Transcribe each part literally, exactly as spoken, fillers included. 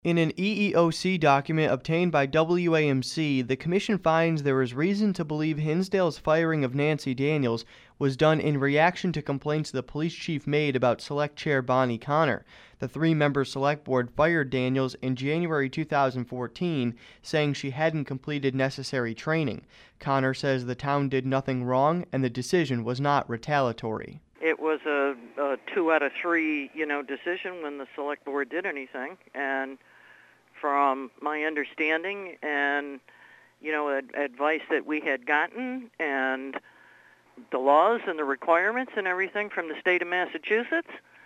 In an E E O C document obtained by W A M C, the Commission finds there is reason to believe Hinsdale's firing of Nancy Daniels was done in reaction to complaints the police chief made about Select Chair Bonnie Connor. The three-member Select Board fired Daniels in January two thousand fourteen, saying she hadn't completed necessary training. Connor says the town did nothing wrong and the decision was not retaliatory. It was a, a two out of three, you know, decision when the Select Board did anything, and from my understanding and, you know, ad- advice that we had gotten and the laws and the requirements and everything from the state of Massachusetts,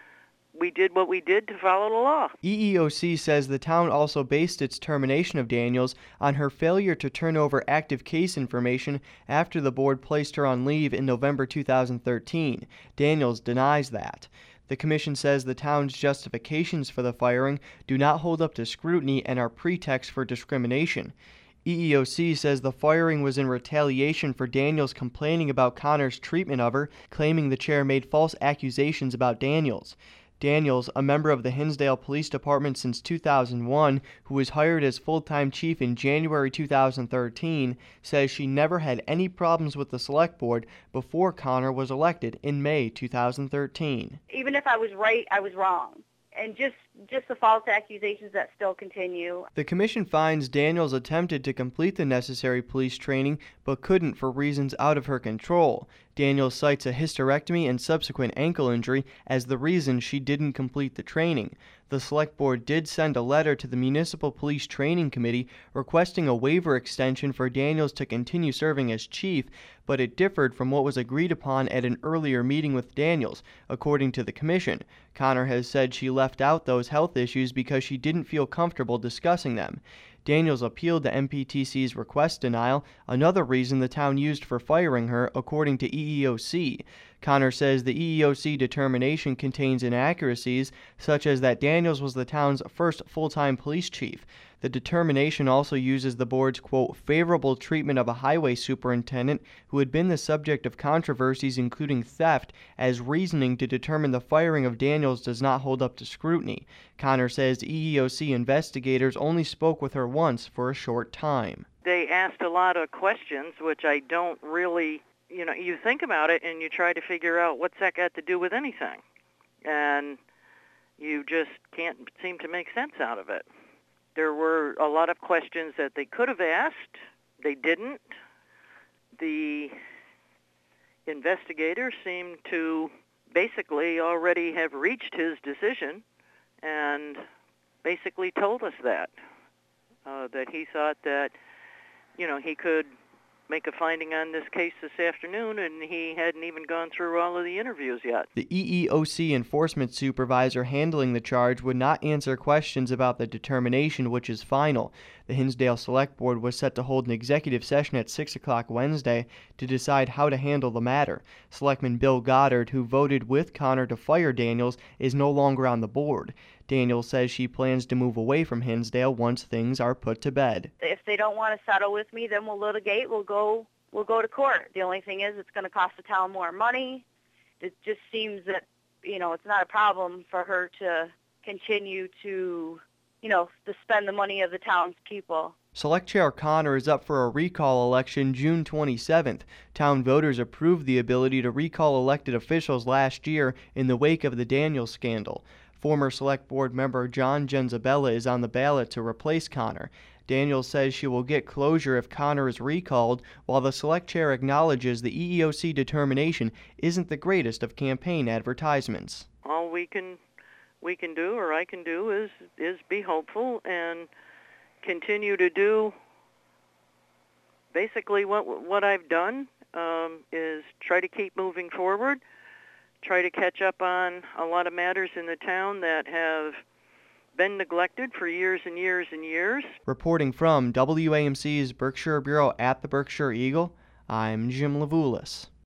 we did what we did to follow the law. E E O C says the town also based its termination of Daniels on her failure to turn over active case information after the board placed her on leave in November two thousand thirteen. Daniels denies that. The Commission says the town's justifications for the firing do not hold up to scrutiny and are pretext for discrimination. E E O C says the firing was in retaliation for Daniels complaining about Connor's treatment of her, claiming the chair made false accusations about Daniels. Daniels, a member of the Hinsdale Police Department since two thousand one, who was hired as full-time chief in January two thousand thirteen, says she never had any problems with the Select Board before Connor was elected in May two thousand thirteen. Even if I was right, I was wrong. And just, just the false accusations that still continue. The Commission finds Daniels attempted to complete the necessary police training but couldn't for reasons out of her control. Daniels cites a hysterectomy and subsequent ankle injury as the reason she didn't complete the training. The Select Board did send a letter to the Municipal Police Training Committee requesting a waiver extension for Daniels to continue serving as chief, but it differed from what was agreed upon at an earlier meeting with Daniels, according to the Commission. Connor has said she left out those health issues because she didn't feel comfortable discussing them. Daniels appealed the M P T C's request denial, another reason the town used for firing her, according to E E O C. Connor says the E E O C determination contains inaccuracies, such as that Daniels was the town's first full-time police chief. The determination also uses the board's, quote, favorable treatment of a highway superintendent who had been the subject of controversies including theft as reasoning to determine the firing of Daniels does not hold up to scrutiny. Connor says E E O C investigators only spoke with her once for a short time. They asked a lot of questions, which I don't really, you know, you think about it and you try to figure out what's that got to do with anything. And you just can't seem to make sense out of it. There were a lot of questions that they could have asked. They didn't. The investigators seemed to basically already have reached his decision and basically told us that, uh, that he thought that, you know, he could make a finding on this case this afternoon, and he hadn't even gone through all of the interviews yet. The E E O C enforcement supervisor handling the charge would not answer questions about the determination, which is final. The Hinsdale Select Board was set to hold an executive session at six o'clock Wednesday to decide how to handle the matter. Selectman Bill Goddard, who voted with Connor to fire Daniels, is no longer on the board. Daniels says she plans to move away from Hinsdale once things are put to bed. If they don't want to settle with me, then we'll litigate. We'll go. We'll go to court. The only thing is, it's going to cost the town more money. It just seems that, you know, it's not a problem for her to continue to, you know, to spend the money of the town's people. Select Chair Connor is up for a recall election June twenty-seventh. Town voters approved the ability to recall elected officials last year in the wake of the Daniels scandal. Former Select Board member John Genzabella is on the ballot to replace Connor. Daniels says she will get closure if Connor is recalled, while the Select Chair acknowledges the E E O C determination isn't the greatest of campaign advertisements. All we can we can do, or I can do, is is be hopeful and continue to do basically what what I've done, um, is try to keep moving forward, try to catch up on a lot of matters in the town that have been neglected for years and years and years. Reporting from W A M C's Berkshire Bureau at the Berkshire Eagle, I'm Jim Levulis.